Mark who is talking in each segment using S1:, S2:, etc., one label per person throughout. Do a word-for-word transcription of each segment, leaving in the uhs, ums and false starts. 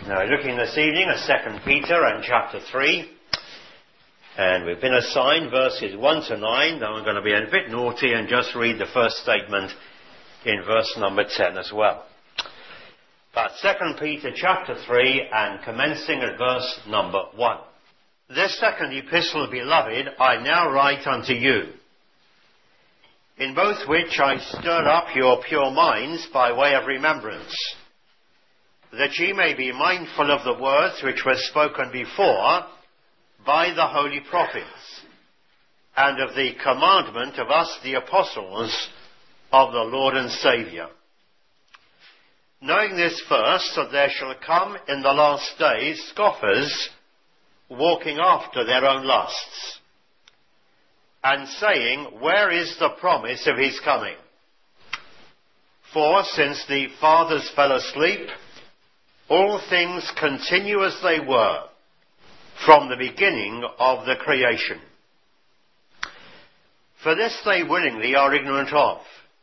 S1: Now, looking this evening at Second Peter and chapter three, and we've been assigned verses one to nine. Now I'm going to be a bit naughty and just read the first statement in verse number ten as well. But Second Peter chapter three, and commencing at verse number one. This second epistle, beloved, I now write unto you, in both which I stir up your pure minds by way of remembrance, that ye may be mindful of the words which were spoken before by the holy prophets, and of the commandment of us the apostles of the Lord and Saviour. Knowing this first, that there shall come in the last days scoffers, walking after their own lusts, and saying, where is the promise of his coming? For since the fathers fell asleep, all things continue as they were from the beginning of the creation. For this they willingly are ignorant of,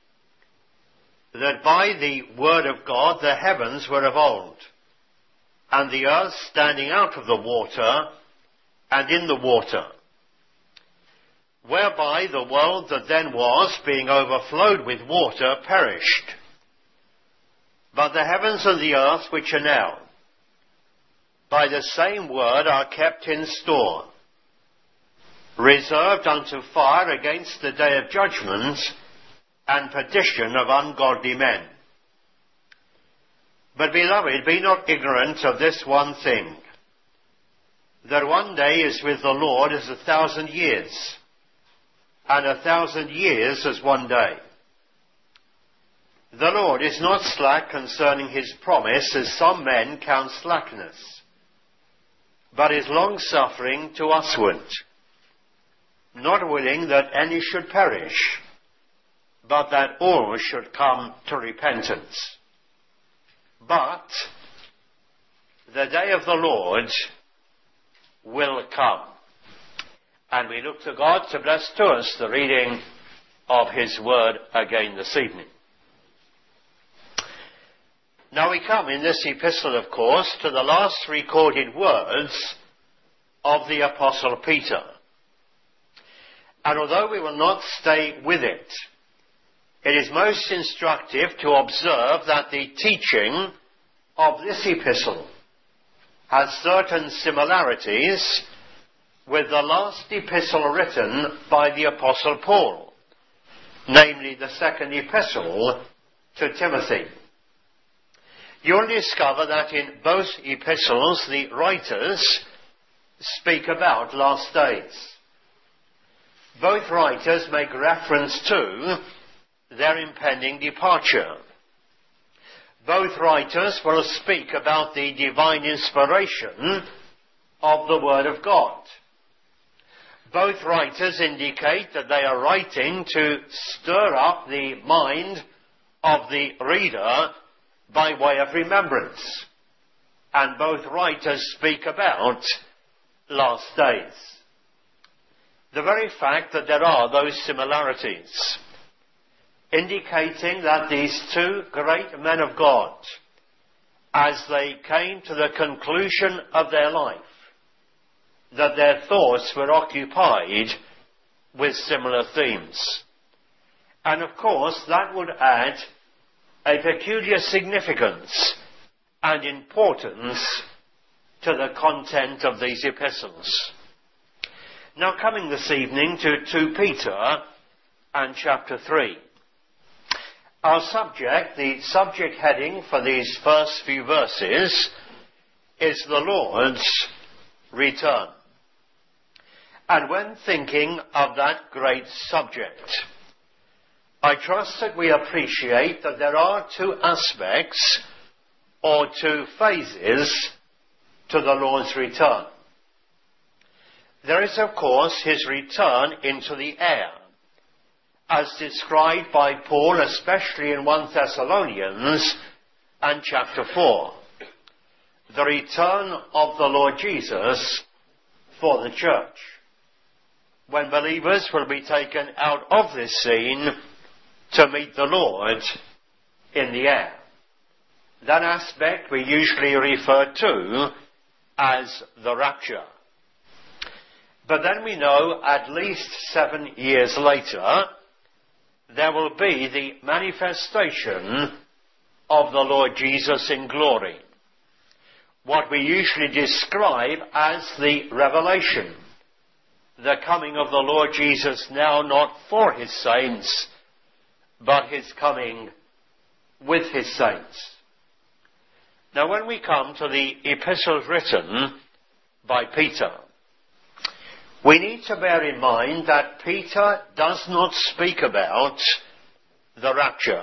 S1: that by the word of God the heavens were of old, and the earth standing out of the water and in the water, whereby the world that then was, being overflowed with water, perished. But the heavens and the earth which are now, by the same word are kept in store, reserved unto fire against the day of judgment and perdition of ungodly men. But, beloved, be not ignorant of this one thing, that one day is with the Lord as a thousand years, and a thousand years as one day. The Lord is not slack concerning his promise, as some men count slackness, but is long-suffering to usward, not willing that any should perish, but that all should come to repentance. But the day of the Lord will come. And we look to God to bless to us the reading of his word again this evening. Now we come in this epistle, of course, to the last recorded words of the Apostle Peter. And although we will not stay with it, it is most instructive to observe that the teaching of this epistle has certain similarities with the last epistle written by the Apostle Paul, namely the second epistle to Timothy. You'll discover that in both epistles the writers speak about last days. Both writers make reference to their impending departure. Both writers will speak about the divine inspiration of the Word of God. Both writers indicate that they are writing to stir up the mind of the reader by way of remembrance. And both writers speak about last days. The very fact that there are those similarities, indicating that these two great men of God, as they came to the conclusion of their life, that their thoughts were occupied with similar themes. And of course that would add a peculiar significance and importance to the content of these epistles. Now coming this evening to Second Peter and chapter three. Our subject, the subject heading for these first few verses, is the Lord's return. And when thinking of that great subject, I trust that we appreciate that there are two aspects or two phases to the Lord's return. There is, of course, his return into the air, as described by Paul, especially in First Thessalonians and chapter four. The return of the Lord Jesus for the church, when believers will be taken out of this scene to meet the Lord in the air. That aspect we usually refer to as the rapture. But then we know at least seven years later, there will be the manifestation of the Lord Jesus in glory. What we usually describe as the revelation. The coming of the Lord Jesus now not for his saints, but his coming with his saints. Now when we come to the epistles written by Peter, we need to bear in mind that Peter does not speak about the rapture.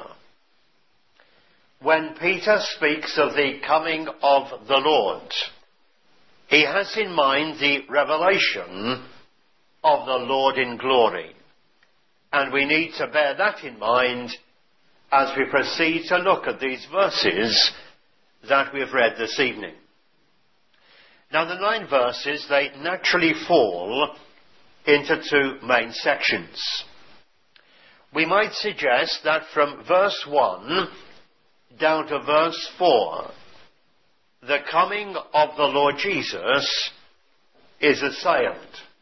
S1: When Peter speaks of the coming of the Lord, he has in mind the revelation of the Lord in glory. And we need to bear that in mind as we proceed to look at these verses that we've read this evening. Now the nine verses, they naturally fall into two main sections. We might suggest that from verse one down to verse four, the coming of the Lord Jesus is assailed.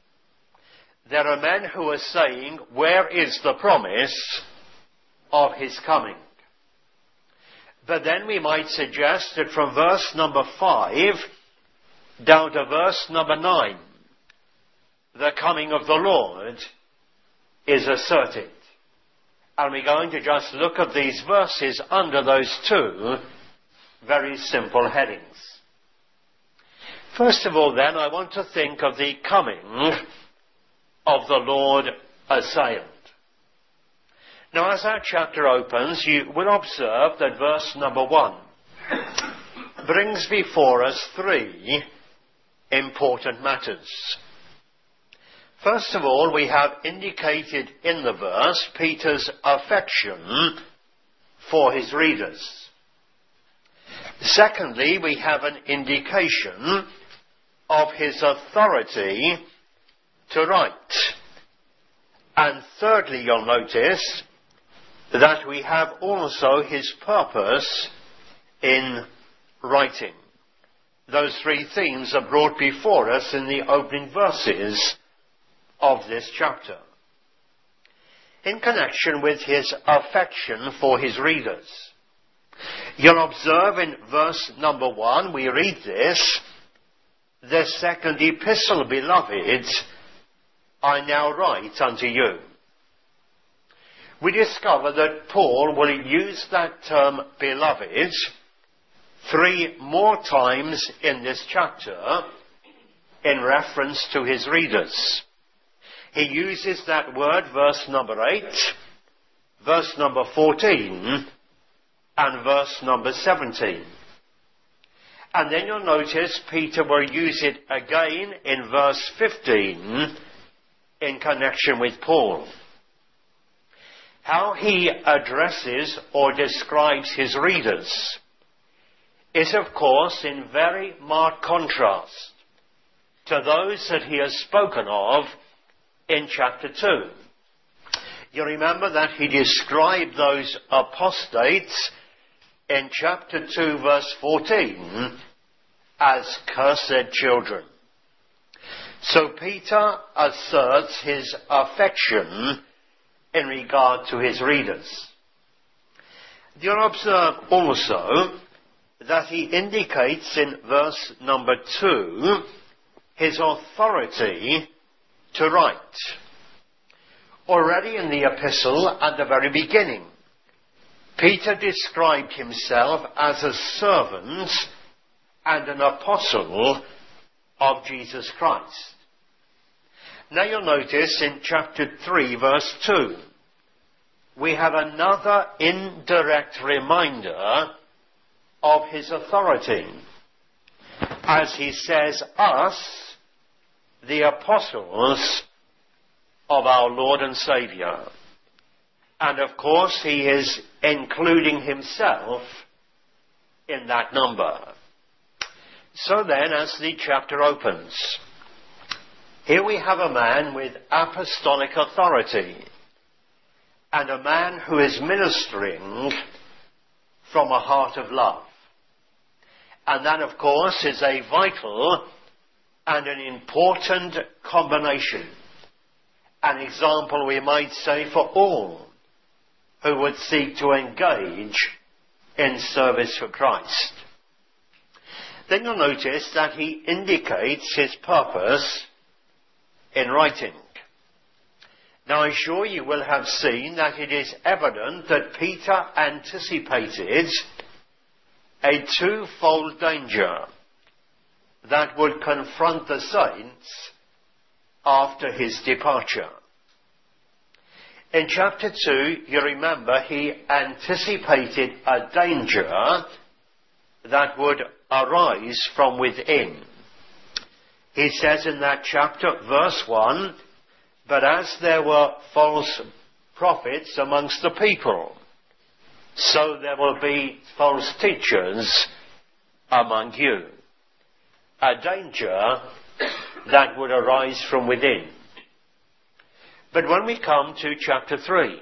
S1: There are men who are saying, where is the promise of his coming? But then we might suggest that from verse number five down to verse number nine, the coming of the Lord is asserted. And we're going to just look at these verses under those two very simple headings. First of all then, I want to think of the coming of the Lord assailed. Now as our chapter opens, you will observe that verse number one brings before us three important matters. First of all, we have indicated in the verse Peter's affection for his readers. Secondly, we have an indication of his authority to write. And thirdly, you'll notice that we have also his purpose in writing. Those three themes are brought before us in the opening verses of this chapter. In connection with his affection for his readers, you'll observe in verse number one, we read this, the second epistle, beloved, I now write unto you. We discover that Paul will use that term beloved three more times in this chapter in reference to his readers. He uses that word, verse number eight, verse number fourteen, and verse number seventeen. And then you'll notice Peter will use it again in verse fifteen in connection with Paul. How he addresses or describes his readers is, of course, in very marked contrast to those that he has spoken of in chapter two. You remember that he described those apostates in chapter two, verse fourteen, as cursed children. So Peter asserts his affection in regard to his readers. You'll observe also that he indicates in verse number two his authority to write. Already in the epistle at the very beginning, Peter described himself as a servant and an apostle of Jesus Christ. Now you'll notice in chapter three, verse two, we have another indirect reminder of his authority, as he says, us, the apostles of our Lord and Saviour. And of course he is including himself in that number. So then, as the chapter opens, here we have a man with apostolic authority, and a man who is ministering from a heart of love. And that, of course, is a vital and an important combination. An example, we might say, for all who would seek to engage in service for Christ. Then you'll notice that he indicates his purpose in writing. Now, I'm sure you will have seen that it is evident that Peter anticipated a twofold danger that would confront the saints after his departure. In chapter two, you remember, he anticipated a danger that would arise from within. He says in that chapter, verse one, "But as there were false prophets amongst the people, so there will be false teachers among you." A danger that would arise from within. But when we come to chapter three,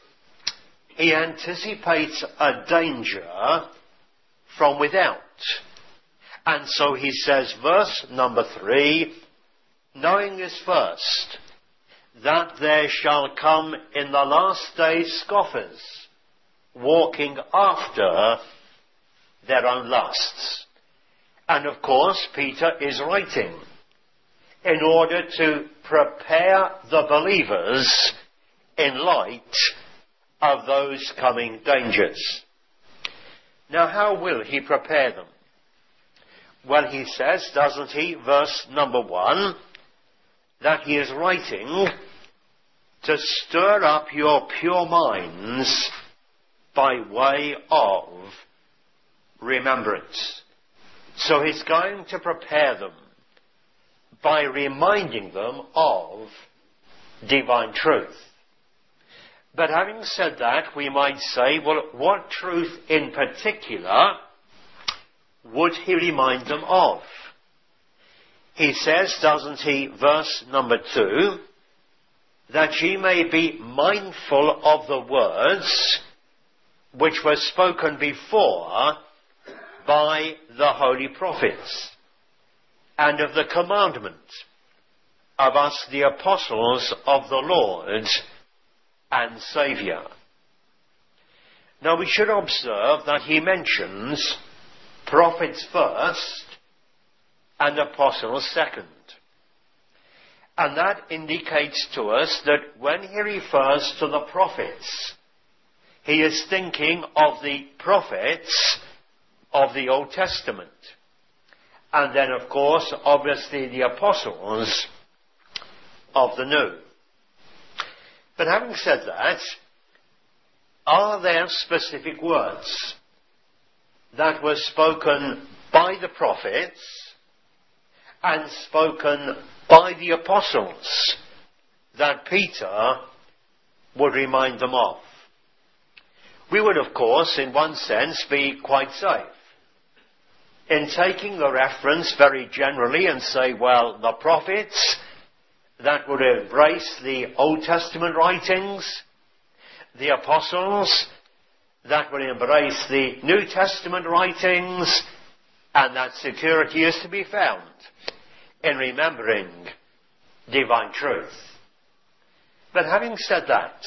S1: he anticipates a danger from without. And so he says, verse number three, "Knowing this first, that there shall come in the last days scoffers, walking after their own lusts." And of course, Peter is writing in order to prepare the believers in light of those coming dangers. Now, how will he prepare them? Well, he says, doesn't he, verse number one, that he is writing to stir up your pure minds by way of remembrance. So he's going to prepare them by reminding them of divine truth. But having said that, we might say, well, what truth in particular would he remind them of? He says, doesn't he, verse number two, that ye may be mindful of the words which were spoken before by the holy prophets, and of the commandment of us the apostles of the Lord and Saviour. Now we should observe that he mentions prophets first and apostles second. And that indicates to us that when he refers to the prophets, he is thinking of the prophets of the Old Testament. And then, of course, obviously the apostles of the New. But having said that, are there specific words that were spoken by the prophets and spoken by the apostles that Peter would remind them of? We would, of course, in one sense, be quite safe in taking the reference very generally and say, well, the prophets that would embrace the Old Testament writings, the apostles that would embrace the New Testament writings, and that security is to be found in remembering divine truth. But having said that,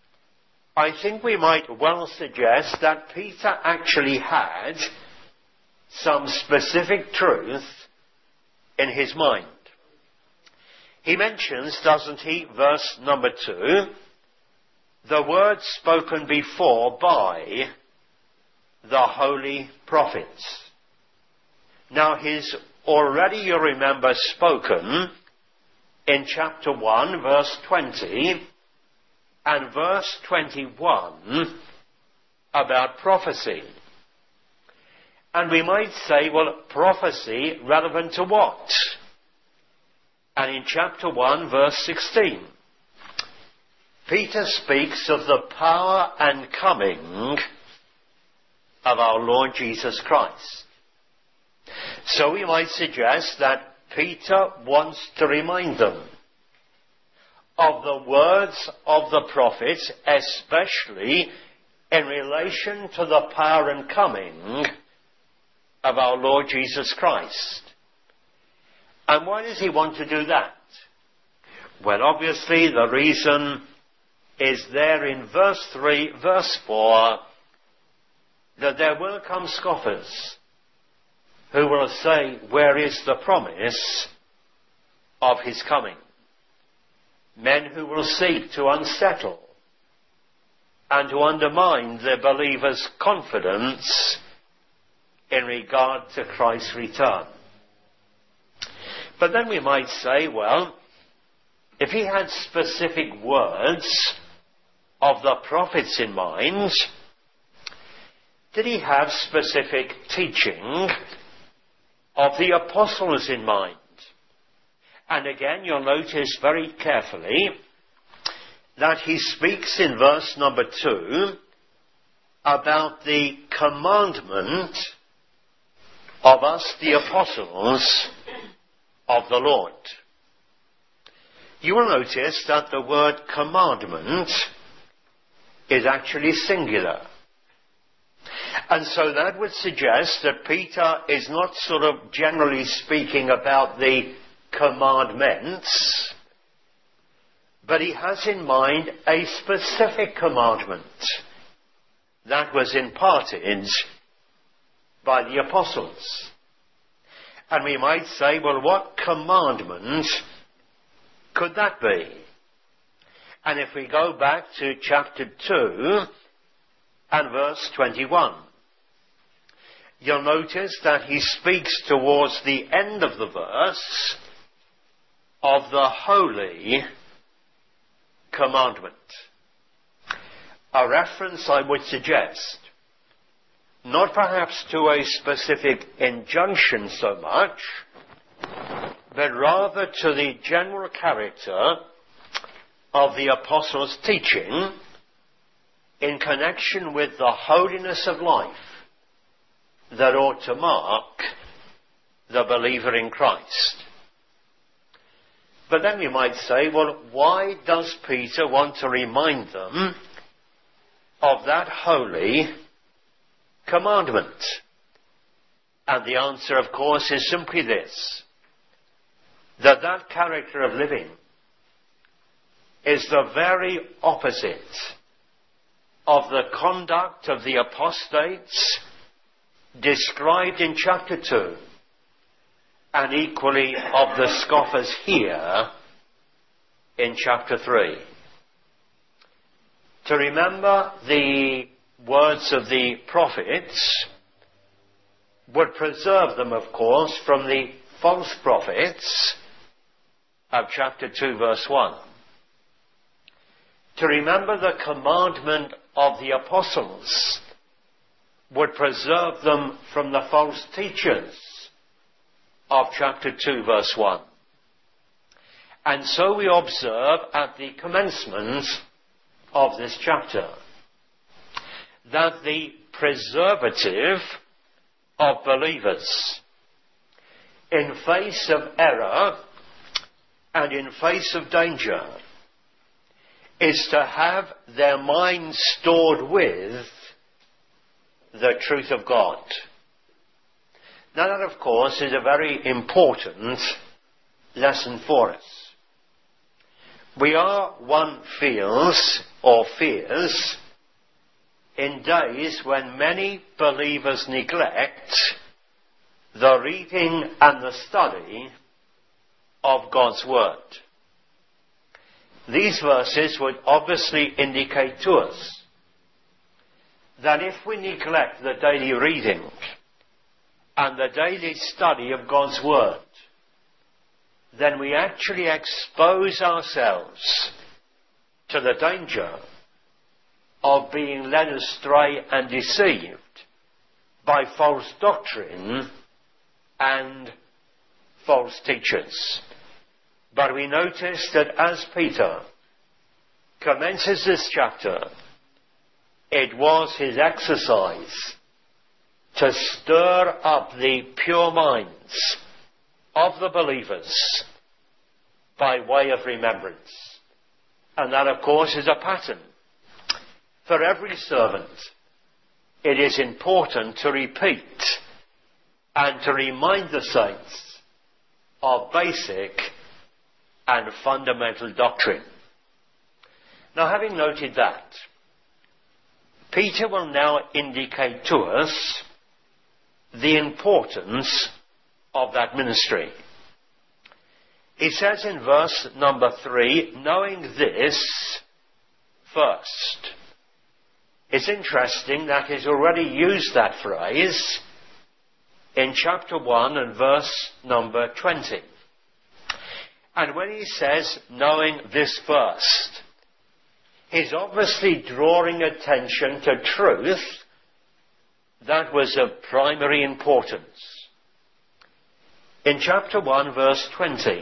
S1: I think we might well suggest that Peter actually had some specific truth in his mind. He mentions, doesn't he, verse number two, the words spoken before by the holy prophets. Now, he's already, you remember, spoken in chapter one, verse twenty, and verse twenty-one about prophecy. And we might say, well, prophecy relevant to what? And in chapter one, verse sixteen, Peter speaks of the power and coming of our Lord Jesus Christ. So we might suggest that Peter wants to remind them of the words of the prophets, especially in relation to the power and coming of our Lord Jesus Christ. And why does he want to do that? Well, obviously the reason is there in verse three, verse four, that there will come scoffers who will say, where is the promise of his coming? Men who will seek to unsettle and to undermine the believer's confidence in regard to Christ's return. But then we might say, well, if he had specific words of the prophets in mind, did he have specific teaching of the apostles in mind? And again, you'll notice very carefully that he speaks in verse number two about the commandment of us, the apostles of the Lord. You will notice that the word commandment is actually singular. And so that would suggest that Peter is not sort of generally speaking about the commandments, but he has in mind a specific commandment that was imparted by the apostles. And we might say, well, what commandment could that be? And if we go back to chapter two and verse twenty-one, you'll notice that he speaks towards the end of the verse of the holy commandment. A reference, I would suggest, not perhaps to a specific injunction so much, but rather to the general character of the apostles' teaching in connection with the holiness of life that ought to mark the believer in Christ. But then we might say, well, why does Peter want to remind them of that holy commandment? And the answer, of course, is simply this, that that character of living is the very opposite of the conduct of the apostates described in chapter two, and equally of the scoffers here in chapter three. To remember the words of the prophets would preserve them, of course, from the false prophets of chapter two, verse one. To remember the commandment of the apostles would preserve them from the false teachers of chapter two, verse one. And so we observe at the commencement of this chapter that the preservative of believers in face of error and in face of danger is to have their minds stored with the truth of God. Now that, of course, is a very important lesson for us. We are, one feels, or fears, in days when many believers neglect the reading and the study of God's Word. These verses would obviously indicate to us that if we neglect the daily reading and the daily study of God's Word, then we actually expose ourselves to the danger of being led astray and deceived by false doctrine and false teachers. But we notice that as Peter commences this chapter, it was his exercise to stir up the pure minds of the believers by way of remembrance. And that, of course, is a pattern. For every servant, it is important to repeat and to remind the saints of basic and fundamental doctrine. Now, having noted that, Peter will now indicate to us the importance of that ministry. He says in verse number three, knowing this first. It's interesting that he's already used that phrase in chapter one and verse number twenty. And when he says, knowing this first, he's obviously drawing attention to truth that was of primary importance. In chapter one, verse twenty,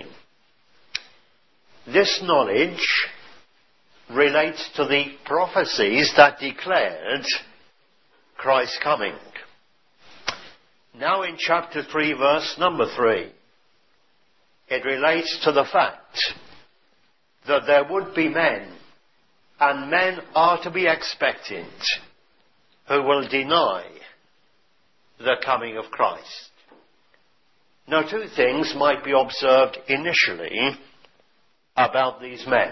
S1: this knowledge relates to the prophecies that declared Christ's coming. Now in chapter three, verse number three, it relates to the fact that there would be men, and men are to be expected, who will deny the coming of Christ. Now, two things might be observed initially about these men.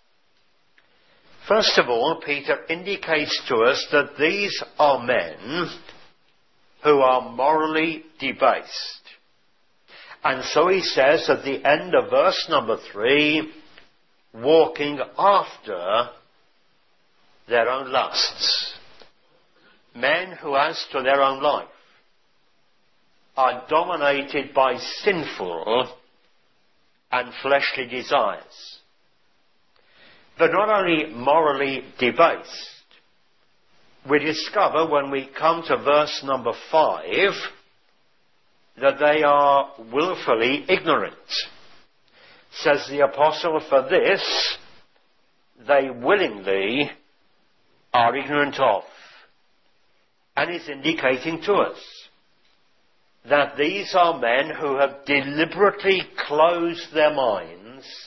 S1: First of all, Peter indicates to us that these are men who are morally debased. And so he says at the end of verse number three, walking after their own lusts. Men who, as to their own life, are dominated by sinful and fleshly desires. But not only morally debased, we discover when we come to verse number five that they are willfully ignorant. Says the apostle, for this they willingly are ignorant of. And is indicating to us that these are men who have deliberately closed their minds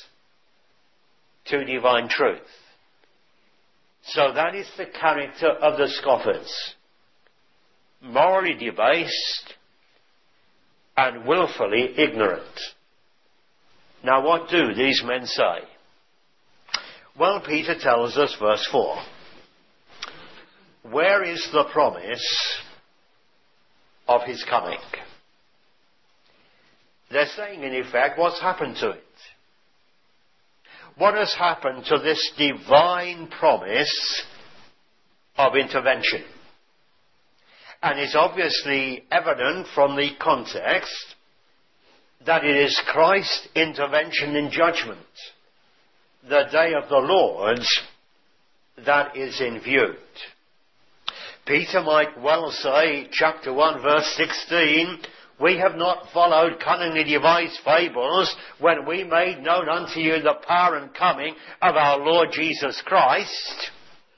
S1: to divine truth. So that is the character of the scoffers. Morally debased and willfully ignorant. Now what do these men say? Well, Peter tells us, verse four, where is the promise of his coming? They're saying, in effect, what's happened to it? What has happened to this divine promise of intervention? And it's obviously evident from the context that it is Christ's intervention in judgment, the day of the Lord, that is in view. Peter might well say, chapter one, verse sixteen, we have not followed cunningly devised fables when we made known unto you the power and coming of our Lord Jesus Christ.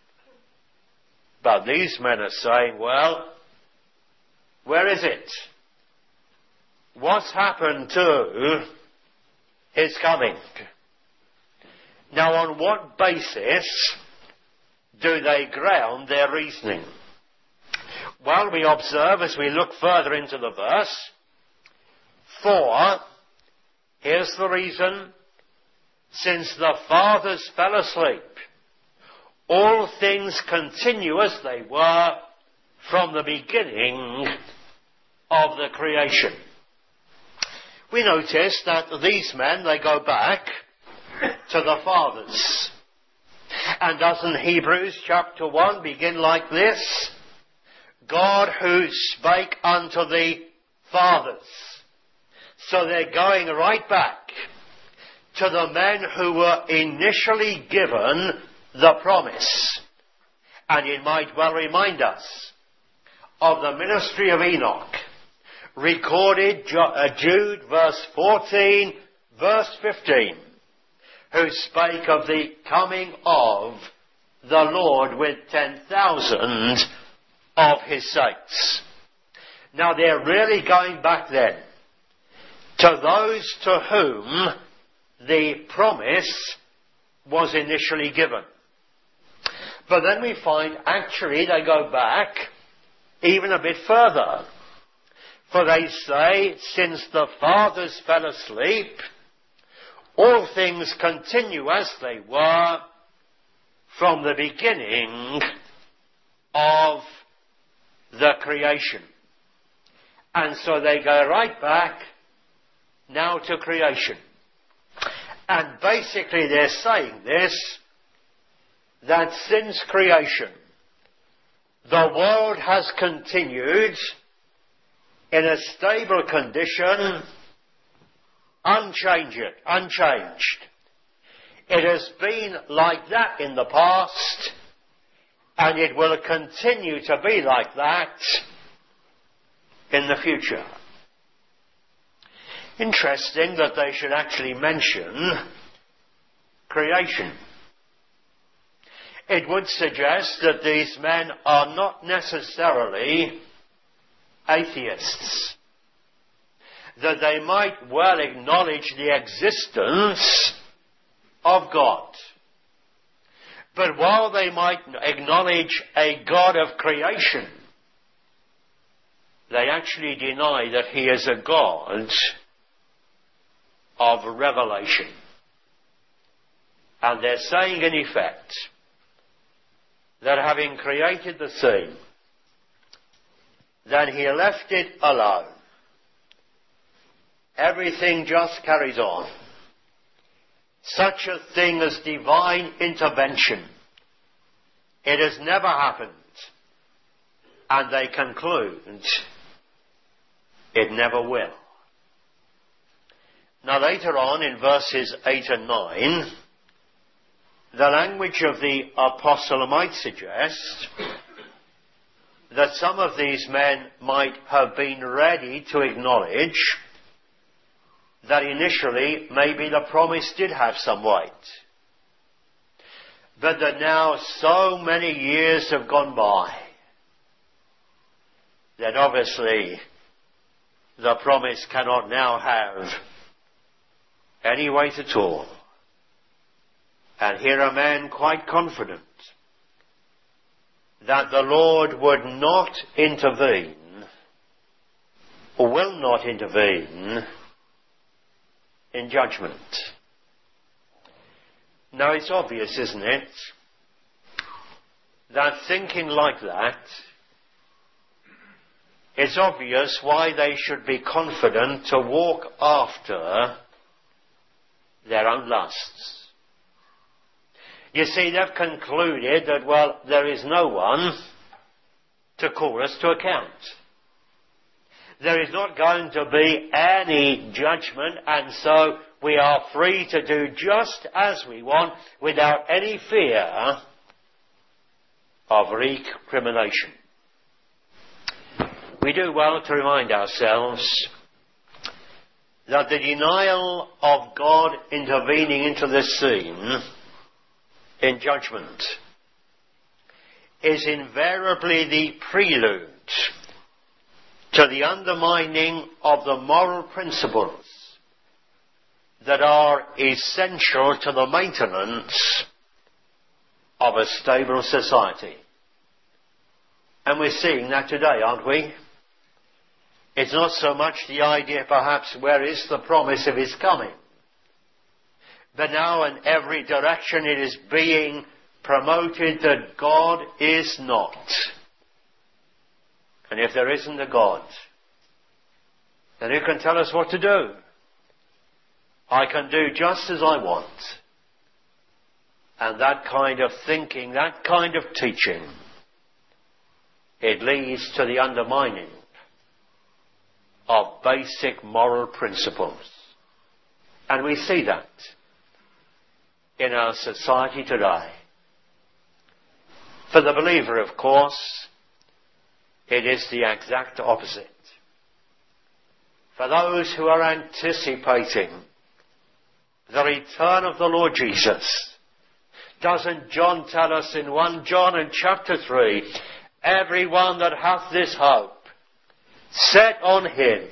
S1: But these men are saying, well, where is it? What's happened to his coming? Now, on what basis do they ground their reasoning? Well, we observe as we look further into the verse, for, here's the reason, since the fathers fell asleep, all things continue as they were from the beginning of the creation. We notice that these men, they go back to the fathers. And doesn't Hebrews chapter one begin like this? God who spake unto the fathers. So they're going right back to the men who were initially given the promise. And it might well remind us of the ministry of Enoch, recorded Jude verse fourteen, verse fifteen, who spake of the coming of the Lord with ten thousand of his saints. Now they're really going back then to those to whom the promise was initially given. But then we find actually they go back even a bit further. For they say, since the fathers fell asleep, all things continue as they were from the beginning of the creation. And so they go right back now to creation. And basically they're saying this, that since creation, the world has continued in a stable condition, unchanged, unchanged. It has been like that in the past, and it will continue to be like that in the future. Interesting that they should actually mention creation. It would suggest that these men are not necessarily atheists. That they might well acknowledge the existence of God. But while they might acknowledge a God of creation, they actually deny that he is a God of revelation. And they're saying in effect that having created the sea, then he left it alone. Everything just carries on. Such a thing as divine intervention, it has never happened. And they conclude it never will. Now later on in verses eight and nine, the language of the apostle might suggest that some of these men might have been ready to acknowledge that initially maybe the promise did have some weight. But that now so many years have gone by that obviously the promise cannot now have any weight at all. And here are men quite confident that the Lord would not intervene, or will not intervene, in judgment. Now it's obvious, isn't it, that thinking like that, it's obvious why they should be confident to walk after their own lusts. You see, they've concluded that, well, there is no one to call us to account. There is not going to be any judgment, and so we are free to do just as we want without any fear of recrimination. We do well to remind ourselves that the denial of God intervening into this scene in judgment is invariably the prelude to the undermining of the moral principles that are essential to the maintenance of a stable society. And we're seeing that today, aren't we? It's not so much the idea, perhaps, where is the promise of his coming? But now in every direction it is being promoted that God is not. And if there isn't a God, then who can tell us what to do? I can do just as I want. And that kind of thinking, that kind of teaching, it leads to the undermining of basic moral principles. And we see that in our society today. For the believer, of course, it is the exact opposite. For those who are anticipating the return of the Lord Jesus, doesn't John tell us in First John in chapter three, everyone that hath this hope set on him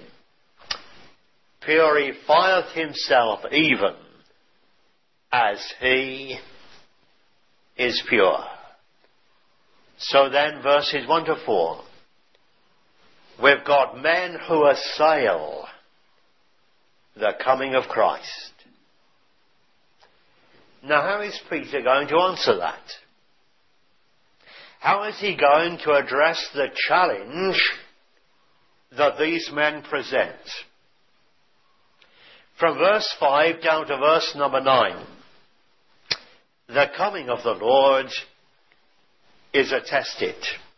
S1: purifieth himself even as he is pure. So then, verses one to four, we've got men who assail the coming of Christ. Now, how is Peter going to answer that? How is he going to address the challenge that these men present? From verse five down to verse number nine, the coming of the Lord is attested.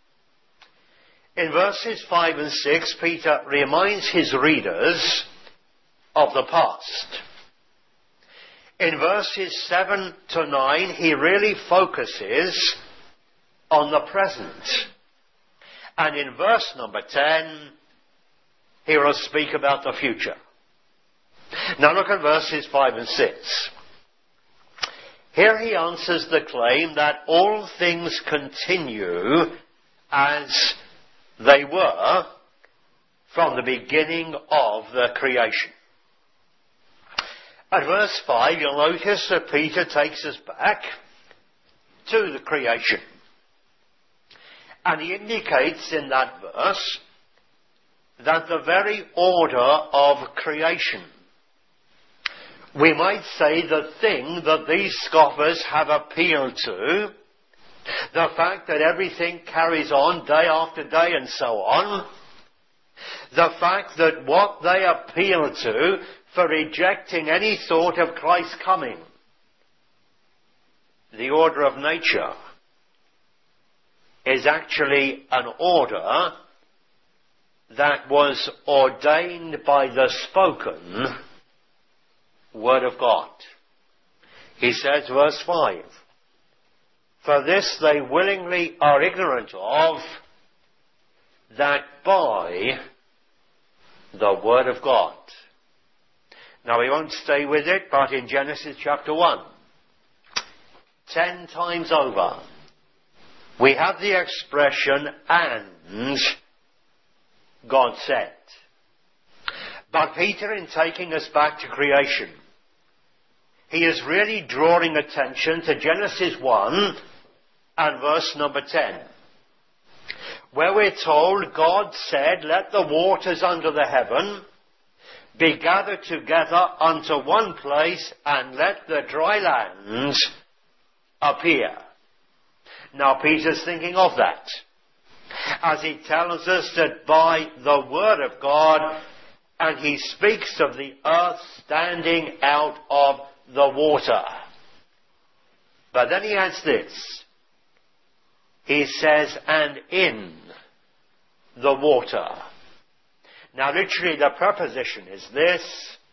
S1: In verses five and six, Peter reminds his readers of the past. In verses seven to nine, he really focuses on the present. And in verse number ten, he will speak about the future. Now look at verses five and six. Here he answers the claim that all things continue as they were from the beginning of the creation. At verse five, you'll notice that Peter takes us back to the creation. And he indicates in that verse that the very order of creation, we might say the thing that these scoffers have appealed to, the fact that everything carries on day after day and so on, the fact that what they appeal to for rejecting any thought of Christ's coming, the order of nature, is actually an order that was ordained by the spoken Word of God. He says, verse five, for this they willingly are ignorant of, that by the Word of God. Now we won't stay with it, but in Genesis chapter one, ten times over, we have the expression, and God said. But Peter, in taking us back to creation, he is really drawing attention to Genesis one and verse number ten, where we're told God said, let the waters under the heaven be gathered together unto one place, and let the dry lands appear. Now Peter's thinking of that, as he tells us that by the Word of God, and he speaks of the earth standing out of the water. But then he adds this. He says, and in the water. Now literally the preposition is this,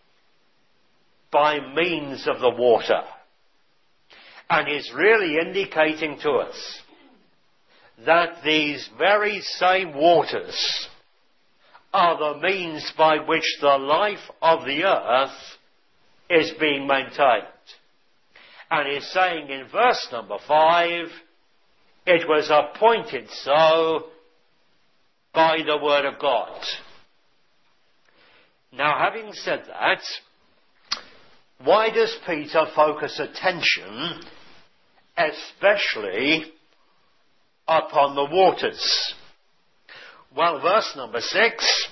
S1: by means of the water. And he's really indicating to us that these very same waters are the means by which the life of the earth is being maintained. And he's saying in verse number five, it was appointed so by the Word of God. Now, having said that, why does Peter focus attention especially upon the waters? Well, verse number six,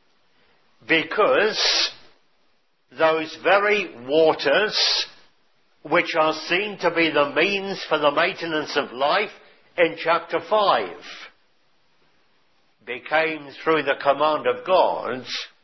S1: because those very waters which are seen to be the means for the maintenance of life in chapter five became, through the command of God,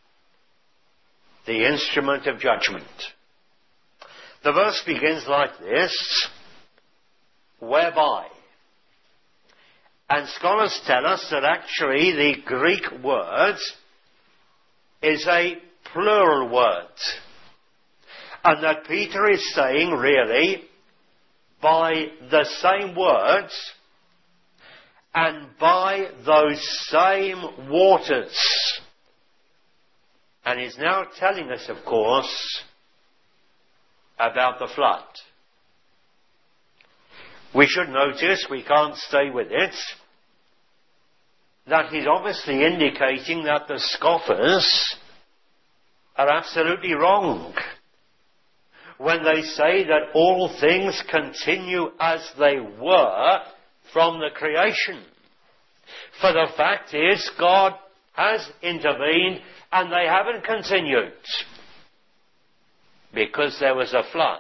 S1: the instrument of judgment. The verse begins like this, whereby. And scholars tell us that actually the Greek word is a plural word. And that Peter is saying, really, by the same words and by those same waters. And he's now telling us, of course, about the flood. We should notice, we can't stay with it, that he's obviously indicating that the scoffers are absolutely wrong when they say that all things continue as they were from the creation. For the fact is, God has intervened, and they haven't continued. Because there was a flood.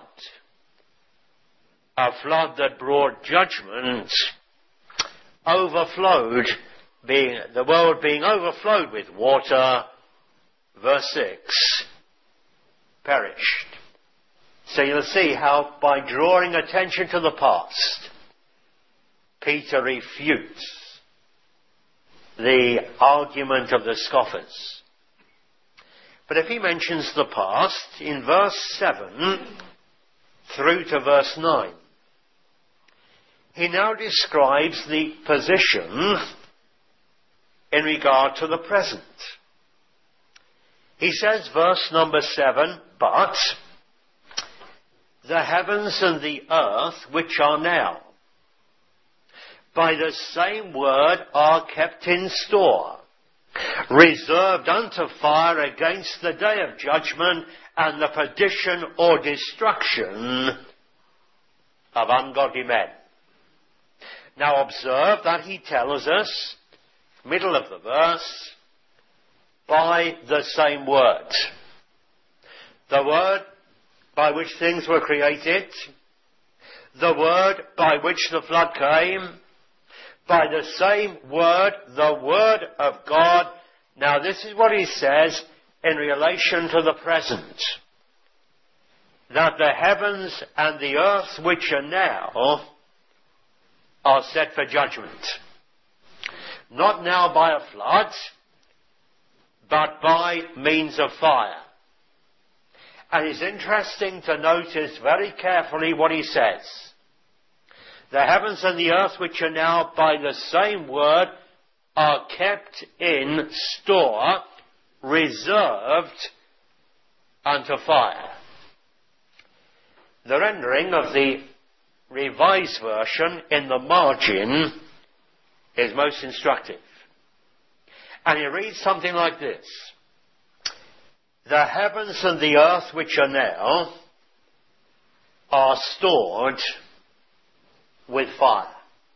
S1: A flood that brought judgment, overflowed, being, the world being overflowed with water. Verse six, perished. So you'll see how by drawing attention to the past, Peter refutes the argument of the scoffers. But if he mentions the past, in verse seven through to verse nine, he now describes the position in regard to the present. He says, verse number seven, but the heavens and the earth which are now, by the same word are kept in store, reserved unto fire against the day of judgment and the perdition or destruction of ungodly men. Now observe that he tells us, middle of the verse, by the same word. The word by which things were created, the word by which the flood came, by the same word, the word of God. Now this is what he says in relation to the present. That the heavens and the earth which are now are set for judgment. Not now by a flood, but by means of fire. And it's interesting to notice very carefully what he says. The heavens and the earth which are now by the same word are kept in store, reserved unto fire. The rendering of the Revised Version in the margin is most instructive. And he reads something like this. The heavens and the earth which are now are stored with fire.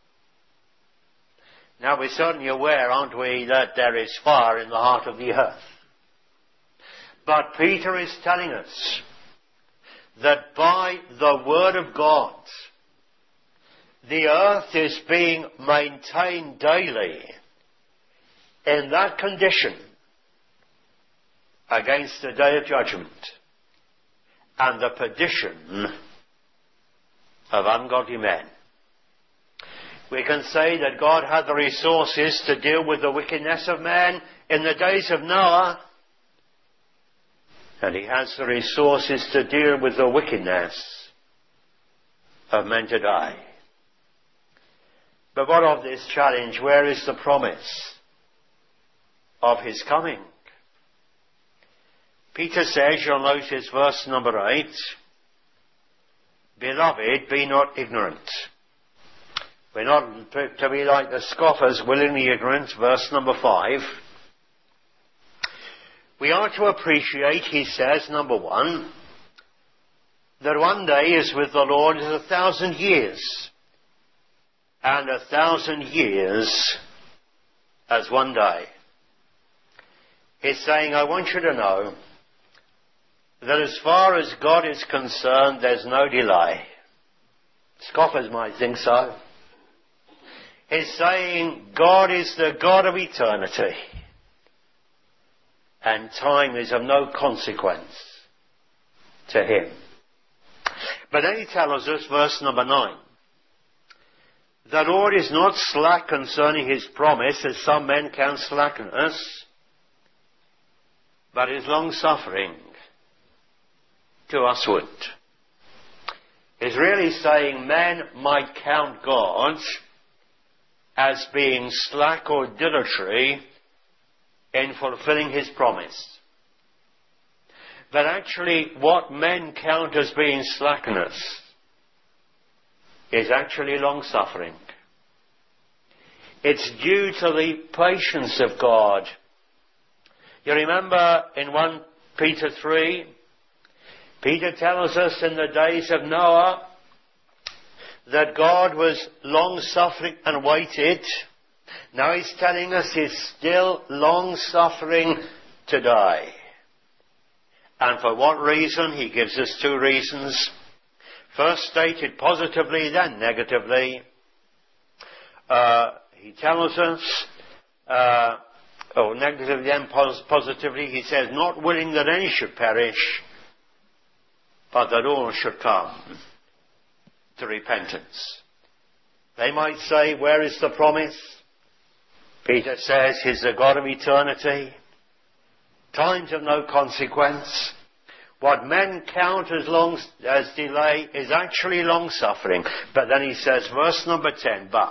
S1: Now we're certainly aware, aren't we, that there is fire in the heart of the earth. But Peter is telling us that by the word of God, the earth is being maintained daily in that condition against the day of judgment and the perdition of ungodly men. We can say that God had the resources to deal with the wickedness of man in the days of Noah, and he has the resources to deal with the wickedness of men today. But what of this challenge? Where is the promise of his coming? Peter says, you'll notice verse number eight, Beloved, be not ignorant. We're not to be like the scoffers, willingly ignorant. Verse number five. We are to appreciate, he says, number one, that one day is with the Lord is a thousand years, and a thousand years as one day. He's saying, I want you to know that as far as God is concerned, there's no delay. Scoffers might think so. He's saying God is the God of eternity, and time is of no consequence to him. But then he tells us, verse number nine, the Lord is not slack concerning his promise, as some men count slackness, but is long-suffering to usward. He's really saying men might count God as being slack or dilatory in fulfilling his promise. But actually what men count as being slackness is actually long-suffering. It's due to the patience of God. You remember in First Peter three, Peter tells us in the days of Noah that God was long-suffering and waited Now he's telling us he's still long-suffering today. And for what reason? He gives us two reasons. First stated positively, then negatively. Uh, he tells us, uh, oh, negatively, then pos- positively, he says, not willing that any should perish, but that all should come to repentance. They might say, where is the promise? Peter says, he's the God of eternity. Times of no consequence. What men count as long as delay is actually long suffering. But then he says, verse number ten, but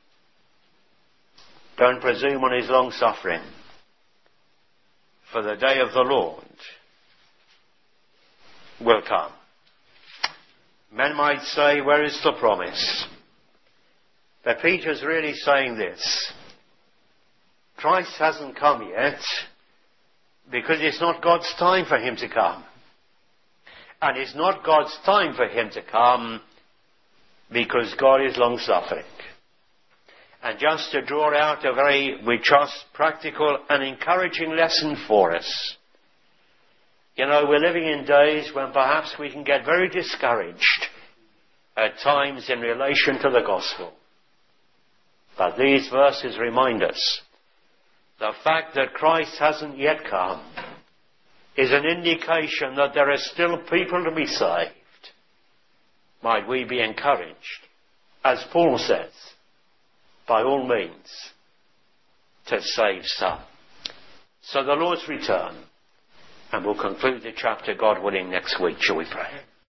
S1: don't presume on his long suffering, for the day of the Lord will come. Men might say, where is the promise? But Peter's really saying this. Christ hasn't come yet because it's not God's time for him to come. And it's not God's time for him to come because God is long-suffering. And just to draw out a very, we trust, practical and encouraging lesson for us. You know, we're living in days when perhaps we can get very discouraged at times in relation to the gospel. But these verses remind us the fact that Christ hasn't yet come is an indication that there are still people to be saved. Might we be encouraged, as Paul says, by all means, to save some. So the Lord's return, and we'll conclude the chapter, God willing, next week. Shall we pray?